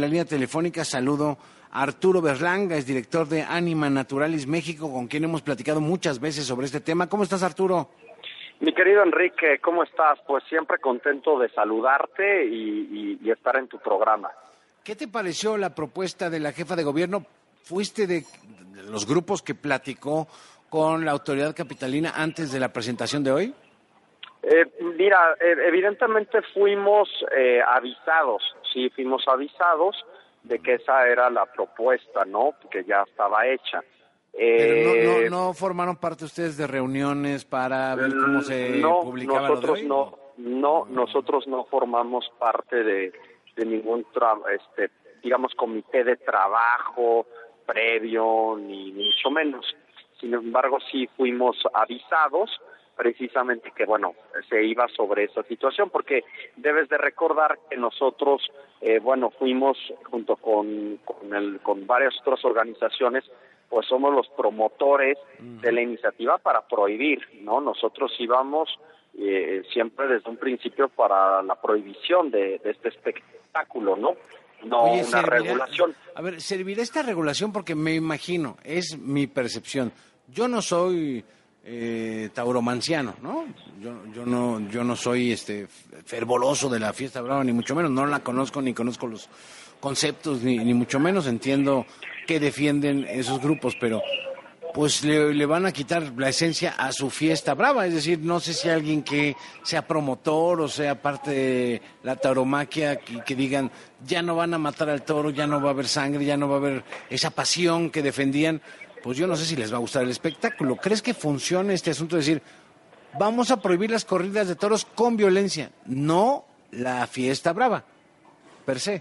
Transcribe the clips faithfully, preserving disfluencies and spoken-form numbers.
la línea telefónica saludo a Arturo Berlanga, es director de Anima Naturalis México, con quien hemos platicado muchas veces sobre este tema. ¿Cómo estás, Arturo? Mi querido Enrique, ¿cómo estás? Pues siempre contento de saludarte y, y, y estar en tu programa. ¿Qué te pareció la propuesta de la jefa de gobierno? ¿Fuiste de, de los grupos que platicó con la autoridad capitalina antes de la presentación de hoy? Eh, mira, eh, evidentemente fuimos eh, avisados, sí, fuimos avisados de que esa era la propuesta, ¿no? Que ya estaba hecha. Pero no, Eh, no, no formaron parte ustedes de reuniones para ver cómo se no, publicaba lo de nosotros hoy. no, no, nosotros no formamos parte de, de ningún, tra este, digamos, comité de trabajo previo, ni, ni mucho menos. Sin embargo, sí fuimos avisados precisamente que, bueno, se iba sobre esa situación, porque debes de recordar que nosotros, eh, bueno, fuimos junto con, con, el, con varias otras organizaciones, pues somos los promotores de la iniciativa para prohibir, ¿no? Nosotros íbamos eh, siempre desde un principio para la prohibición de, de este espectáculo, ¿no? No Oye, una servirá, regulación. A ver, ¿servirá esta regulación? Porque me imagino, es mi percepción. Yo no soy eh, tauromanciano, ¿no? Yo, yo no, yo no soy este fervoroso de la fiesta brava, ni mucho menos. No la conozco, ni conozco los conceptos, ni, ni mucho menos entiendo qué defienden esos grupos, pero pues le, le van a quitar la esencia a su fiesta brava. Es decir, no sé si alguien que sea promotor o sea parte de la tauromaquia, que, que digan, ya no van a matar al toro, ya no va a haber sangre, ya no va a haber esa pasión que defendían, pues yo no sé si les va a gustar el espectáculo. ¿Crees que funcione este asunto de decir, vamos a prohibir las corridas de toros con violencia, no la fiesta brava, per se?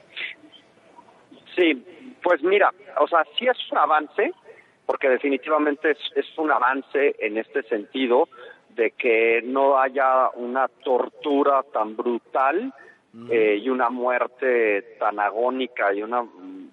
Sí, pues mira, o sea, sí es un avance, porque definitivamente es, es un avance en este sentido de que no haya una tortura tan brutal eh, y una muerte tan agónica y una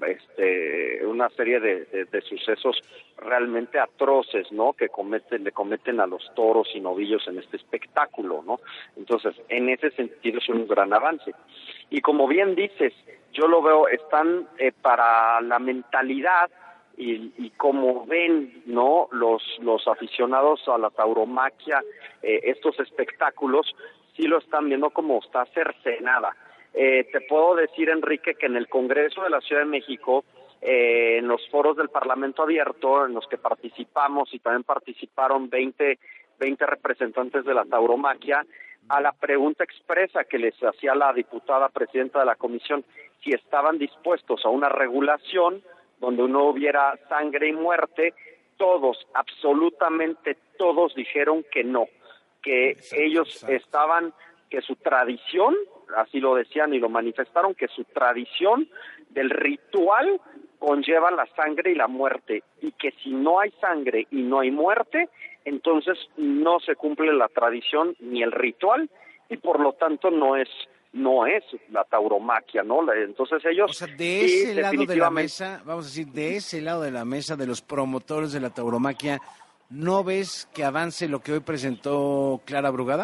este una serie de, de, de sucesos realmente atroces, ¿no? Que cometen le cometen a los toros y novillos en este espectáculo, ¿no? Entonces, en ese sentido es un gran avance. Y como bien dices, yo lo veo, están eh, para la mentalidad y, y como ven, ¿no? Los los aficionados a la tauromaquia, eh, estos espectáculos, sí lo están viendo como está cercenada. Eh, te puedo decir, Enrique, que en el Congreso de la Ciudad de México, eh, en los foros del Parlamento Abierto, en los que participamos y también participaron veinte, veinte representantes de la tauromaquia, a la pregunta expresa que les hacía la diputada presidenta de la comisión, si estaban dispuestos a una regulación donde no hubiera sangre y muerte, todos, absolutamente todos dijeron que no, que exacto, ellos exacto. estaban, que su tradición, así lo decían y lo manifestaron, que su tradición del ritual conlleva la sangre y la muerte, y que si no hay sangre y no hay muerte, entonces no se cumple la tradición ni el ritual, y por lo tanto no es no es la tauromaquia, ¿no? Entonces ellos... O sea, de sí, ese lado de la mesa, vamos a decir, de ese lado de la mesa de los promotores de la tauromaquia, ¿no ves que avance lo que hoy presentó Clara Brugada?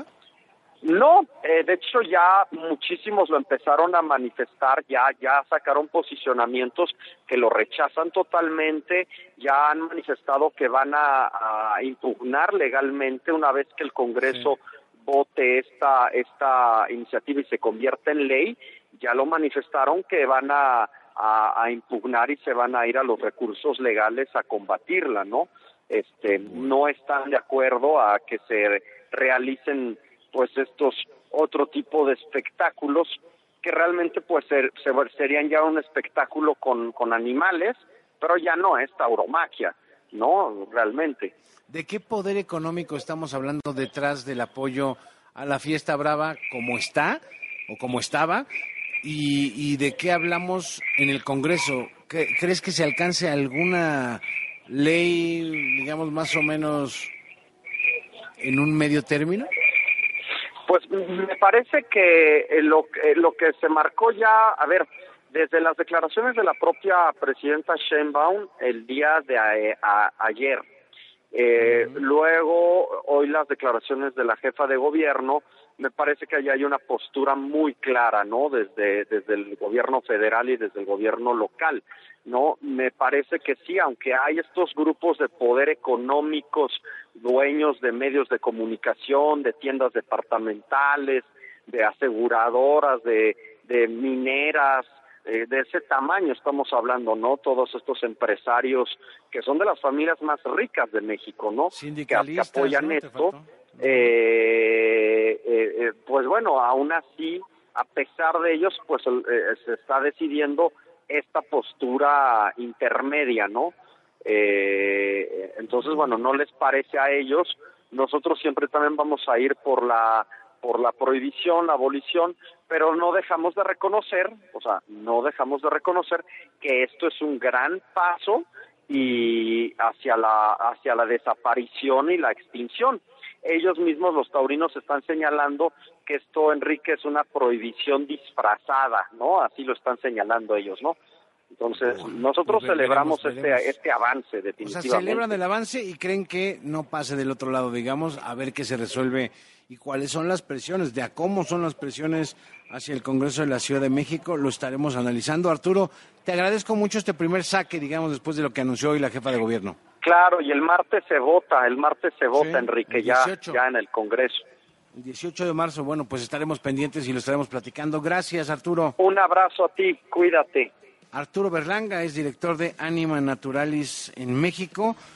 No, eh, de hecho ya muchísimos lo empezaron a manifestar, ya ya sacaron posicionamientos que lo rechazan totalmente, ya han manifestado que van a, a impugnar legalmente una vez que el Congreso sí. vote esta esta iniciativa y se convierta en ley, ya lo manifestaron que van a, a, a impugnar y se van a ir a los recursos legales a combatirla, ¿no? Este, no están de acuerdo a que se realicen pues estos otro tipo de espectáculos que realmente pues ser, ser, serían ya un espectáculo con, con animales, pero ya no es tauromaquia, ¿no? Realmente. ¿De qué poder económico estamos hablando detrás del apoyo a la fiesta brava como está o como estaba? ¿Y, y de qué hablamos en el Congreso? ¿Crees que se alcance alguna ley, digamos, más o menos en un medio término? Pues me parece que lo, lo que se marcó ya, a ver, desde las declaraciones de la propia presidenta Sheinbaum el día de a, a, ayer, eh, uh-huh. luego hoy las declaraciones de la jefa de gobierno, me parece que allá hay una postura muy clara, ¿no? Desde, desde el gobierno federal y desde el gobierno local, ¿no? Me parece que sí, aunque hay estos grupos de poder económicos, dueños de medios de comunicación, de tiendas departamentales, de aseguradoras, de, de mineras, eh, de ese tamaño estamos hablando, ¿no? Todos estos empresarios que son de las familias más ricas de México, ¿no? Sindicalistas, que, que apoyan ¿no? esto. Eh, eh, eh, pues bueno, aún así, a pesar de ellos, pues eh, se está decidiendo esta postura intermedia, ¿no? Eh, entonces, bueno, no les parece a ellos. Nosotros siempre también vamos a ir por la por la prohibición, la abolición, pero no dejamos de reconocer, o sea, no dejamos de reconocer que esto es un gran paso y hacia la hacia la desaparición y la extinción. Ellos mismos, los taurinos, están señalando que esto, Enrique, es una prohibición disfrazada, ¿no? Así lo están señalando ellos, ¿no? Entonces, Uy, nosotros pues celebramos veremos, veremos. este este avance, definitivamente. O sea, celebran el avance y creen que no pase del otro lado, digamos, a ver qué se resuelve y cuáles son las presiones, de a cómo son las presiones hacia el Congreso de la Ciudad de México, lo estaremos analizando. Arturo, te agradezco mucho este primer saque, digamos, después de lo que anunció hoy la jefa de gobierno. Claro, y el martes se vota, el martes se vota, sí, Enrique, ya, ya en el Congreso. El dieciocho de marzo, bueno, pues estaremos pendientes y lo estaremos platicando. Gracias, Arturo. Un abrazo a ti, cuídate. Arturo Berlanga es director de Anima Naturalis en México.